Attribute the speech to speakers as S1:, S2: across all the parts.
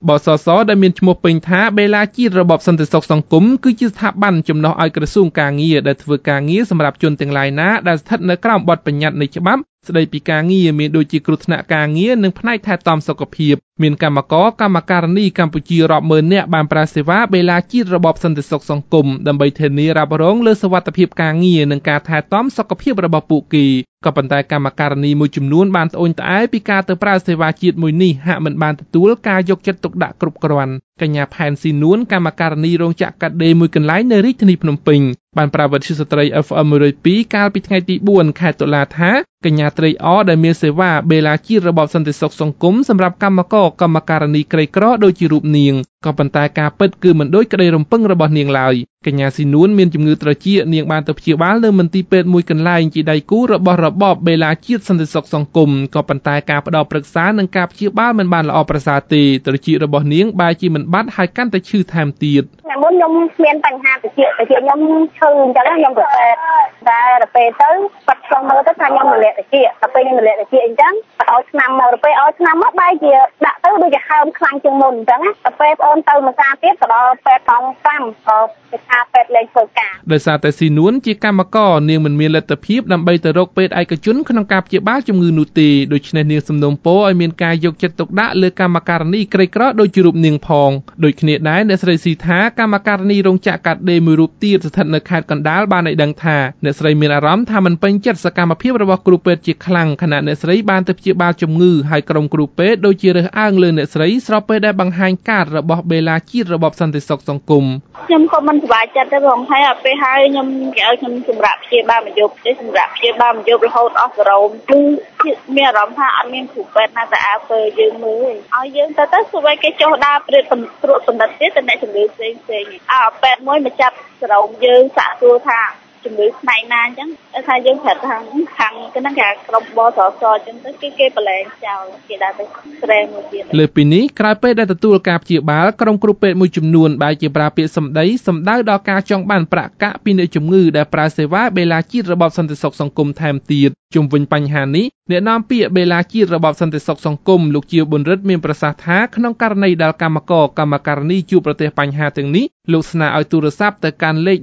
S1: បសសដែលមានឈ្មោះពេញថាបេឡាជាតិរបបសន្តិសុខសង្គមគឺជាស្ថាប័នជំនួសឲ្យក្រសួងការងារដែលធ្វើការងារសម្រាប់ជនទាំងឡាយណាដែលស្ថិតនៅក្រោមបទបញ្ញត្តិនៃច្បាប់ស្តីពីការងារមានដូចជាគ្រោះថ្នាក់ការងារនិងផ្នែកថែទាំសុខភាពមានកម្មករកម្មការិនីកម្ពុជារាប់ម៉ឺននាក់បានប្រើសេវាបេឡាជាតិរបបសន្តិសុខសង្គមដើម្បីធានារ៉ាប់រងលើសុវត្ថិភាពការងារនិងការថែទាំសុខភាពរបស់ពួកគេក៏ប៉ុន្តែកម្មការិនីមួយចំនួនបានត្អូញត្អែពីការទៅប្រើសេវាជាតិមួយនេះហាក់មិនបានទទួលការយកចិត្តទុកដាក់គ្រប់គ្រាន់កញ្ញាផែនស៊ីនួនកម្មការិនីរោងចក្រកាត់ដេរមួយកន្លែងនៅរាជធានីភ្នំពេញបានប្រាប់វិទ្យុស្ត្រី FM 102កាលពីថ្ងៃទី4ខែតុលាថាកញ្ញាត្រីអដែលមានសេវាបេឡាជាតិរបបសន្តិសុខសង្គមសម្រាប់កម្មករកម្មការិនីក្រីក្រដូចជារូបនាងក៏ប៉ុន្តែការពិតគឺមិនដូចក្តីរំពឹងរបស់នាងឡើយកញ្ញាស៊ីនួនមានជំងឺត្រចៀកនាងបានទៅព្យាបាលនៅមន្ទីរពេទ្យមួយកន្លែងជាដៃគូរបស់របបបេឡាជាតិសន្តិសុខសង្គមក៏ប៉ុន្តែការផ្ដល់ប្រឹក្សានិងការព្យាបាលមិនបានល្អប្រសើរទេត្រចៀករបស់នាងបែរជាមិនបាត់ហើយកាន់តែឈឺថែមទៀត
S2: មុនខ្ញុំមានបញ្ហាត្រចៀកខ្ញុំឈឺអញ្ចឹងខ្ញុំទៅពេទ្យតែដល់ពេលទៅបាត់ឆ្លងមើលទៅថាខ្ញុំរលាកត្រចៀកដល់ពេលខ្ញុំរលាកត្រចៀកអញ្ចឹងឲ្យឆ្នាំមកដល់ពេលឲ្យឆ្នាំមកបែរជាដាក់ទៅដូចជាហើមខ្លាំងជាងមុនអញ្ចឹងដល់ពេលបងអូនទៅមួយសារទៀតក៏ដល់ពេទ្យផង5ក៏ទៅថាពេទ្យលេងធ្វើការ
S1: ដោយសារតែស៊ីនួនជាកម្មករនាងមិនមានលទ្ធភាពដើម្បីទៅរកពេទ្យឯកជនក្នុងការព្យាបាលជំងឺនោះទេដូច្នេះនាងសំណូមពរឲ្យមានការយកចិត្តទុកដាក់លើកម្មការិនីក្រីក្រដូចជារូបនាងផងដូចគ្នាដែរអ្នកស្រីស៊ីថាកម្មការិនីរោងចក្រកាត់ដេរមួយរូបទៀតស្ថិតនៅខេត្តកណ្ដាលបានឲ្យដឹងថាអ្នកស្រីមានអារម្មណ៍ថាមិនពេញចិត្តសកម្មភាពរបស់គ្រូពេទ្យជាខ្លាំងខណៈអ្នកស្រីបានទៅព្យាបាលជំងឺហើយក្រុមគ្រូពេទ្យដូចជារើសអើងលើអ្នកស្រីស្របពេលដែលបង្ហាញកាតរបស់បេឡាជាតិរបបសន្តិសុខសង្គម
S2: ខ្ញុំក៏មិនសប្បាយចិត្តដែរបងហើយដល់ពេលហើយខ្ញុំគេឲ្យខ្ញុំសម្រាប់ព្យាបាលមួយយប់ទេសម្រាប់ព្យាបាលមួយយប់រហូតអស់សរោមគឺមានអារម្មណ៍ថាអត់មានគ្រូពេទ្យណាទៅអើពើយើងមើលឲ្យយើងទៅស្រួលគេចុះដើរព្រាតត្រួតពិនិត្យទៀតទៅអ្នកជំងឺផ្សេងពេទ្យមួយមកចាប់សរោមយើងសាកសួរថាជំងឺផ្នែកណាអញ្ចឹងថាយើងប្រាប់ថាខាងគេហ្នឹងគេក្រុមបសសអញ្ចឹងទៅគេប្រឡែងចោលគេដើរទៅស្រែមួយទៀត
S1: លើពីនេះក្រោយពេលដែលទទួលការព្យាបាលក្រុមគ្រូពេទ្យមួយចំនួនបែរជាប្រើពាក្យសម្ដីសម្ដៅដល់ការចង់បានប្រាក់កាក់ពីអ្នកជំងឺដែលប្រើសេវាបេឡាជាតិរបបសន្តិសុខសង្គមថែមទៀតជុំវិញបញ្ហានេះអ្នកនាំពាក្យបេឡាជាតិរបបសន្តិសុខសង្គមលោកជាប៊ុនរិទ្ធមានប្រសាសន៍ថាក្នុងករណីដែលកម្មករកម្មការិនីជួបប្រទះបញ្ហាទាំងនេះលោកស្នើឲ្យទូរស័ព្ទទៅកាន់លេខ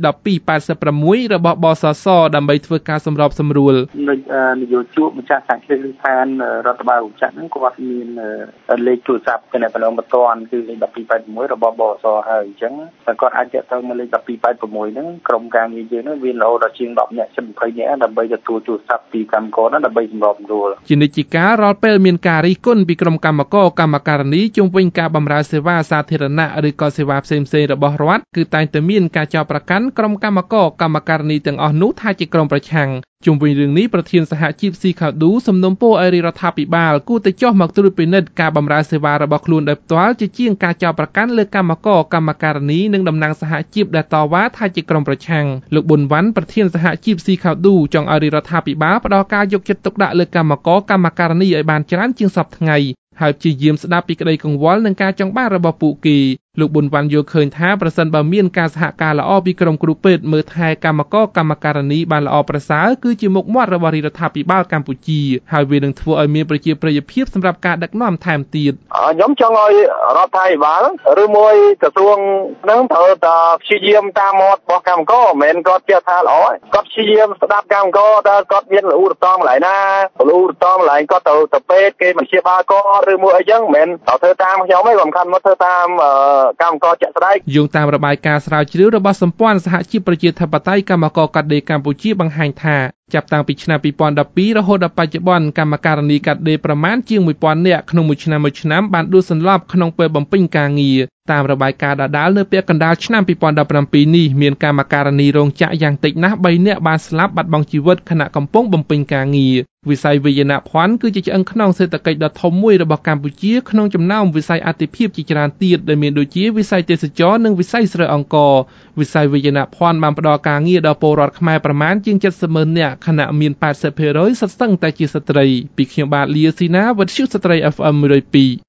S1: 1286របស់បសសដើម្បីធ្វើការសម្របសម្រួល
S3: នយោជកម្ចាស់សហគ្រាសស្ថានរដ្ឋបាលរោងចក្រហ្នឹងគាត់មានលេខទូរស័ព្ទទំនាក់ទំនងបន្ទាន់គឺលេខ1286របស់បសសហើយអញ្ចឹងតែគាត់អាចតាក់ទងមកលេខ1286ហ្នឹងក្រុមការងារយើងហ្នឹងវារហូតដល់ជាង10នាក់ជិត20នាក់ដើម្បីទទួលទូរស័ព្ទពីកម្មករហ្នឹងដើម្បីសម្របសម្រួល
S1: ជានិច្ចជាការរាល់ពេលមានការរិះគន់ពីក្រុមកម្មករកម្មការិនីជុំវិញការបម្រើសេវាសាធារណៈឬក៏សេវាផ្សេងៗរបស់រដ្ឋគឺតែងតែមានការចោទប្រកាន់ក្រុមកម្មករកម្មការិនីទាំងអស់នោះថាជាក្រុមប្រឆាំងជុំវិញរឿងនេះប្រធានសហជីពស៊ីខាឌូសំណូមពរឲ្យរដ្ឋាភិបាលគួរតែចុះមកត្រួតពិនិត្យការបម្រើសេវារបស់ខ្លួនដោយផ្ទាល់ជាជាងការចោទប្រកាន់លើកម្មករកម្មការិនីនិងតំណាងសហជីពដែលតវ៉ាថាជាក្រុមប្រឆាំងលោកប៊ុនវ៉ាន់ប្រធានសហជីពស៊ីខាឌូចង់ឲ្យរដ្ឋាភិបាលផ្ដល់ការយកចិត្តទុកដាក់លើកម្មករកម្មការិនីឲ្យបានច្រើនជាងសពថ្ងៃហើយព្យាយាមស្ដាប់ពីក្តីកង្វល់និងការចង់បានរបស់ពួកគេលោកប៊ុនវ៉ាន់យល់ឃើញថាប្រសិនបើមានការសហការល្អពីក្រុមគ្រូពេទ្យមើលថែកម្មករកម្មការិនីបានល្អប្រសើរគឺជាមុខមាត់របស់រដ្ឋាភិបាលកម្ពុជាហើយវានឹងធ្វើឲ្យមានប្រជាប្រិយភាពសម្រាប់ការដឹកនាំថែមទៀត
S3: ខ្ញុំចង់ឲ្យរដ្ឋាភិបាលឬមួយក្រសួងនឹងត្រូវតែព្យាយាមតាមមាត់របស់កម្មករមិនមែនគាត់ជាថាល្អគាត់ព្យាយាមស្ដាប់កម្មករតើគាត់មានលូរតងកន្លែងណាលូរតងកន្លែងគាត់ទៅពេទ្យគេមិនព្យាបាលគាត់ឬមួយអីចឹងមិនមែនធ្វើតាមខ្ញុំទេសំខាន់មកធ្វើតាមកម្មករជាក់ស្ដែង
S1: យោងតាមរបាយការណ៍ស្រាវជ្រាវរបស់សម្ព័ន្ធសហជីពប្រជាធិបតេយ្យកម្មករកាត់ដេរកម្ពុជាបង្ហាញថាចាប់តាំងពីឆ្នាំ2012រហូតដល់បច្ចុប្បន្នកម្មការិនីកាត់ដេរប្រមាណជាង 1000 នាក់ក្នុងមួយឆ្នាំបានដួលសន្លប់ក្នុងពេលបំពេញការងារតាមរបាយការណ៍ដដែលនៅពាក់កណ្ដាលឆ្នាំ2017នេះមានកម្មការិនីរោងចក្រយ៉ាងតិចណាស់3នាក់បានស្លាប់បាត់បង់ជីវិតខណៈកំពុងបំពេញការងារវិស័យវាយនភ័ណ្ឌគឺជាឆ្អឹងខ្នងសេដ្ឋកិច្ចដ៏ធំមួយរបស់កម្ពុជាក្នុងចំណោមវិស័យអាទិភាពជាច្រើនទៀតដែលមានដូចជាវិស័យទេសចរណ៍និងវិស័យស្រូវអង្ករវិស័យវាយនភ័ណ្ឌបានផ្ដល់ការងារដល់ពលរដ្ឋខ្មែរប្រមាណជាង 70,000 នាក់ខណៈមាន 80% សុទ្ធសឹងតែជាស្ត្រីពីខ្ញុំបាទលាស៊ីណាវិទ្យុស្ត្រី FM 102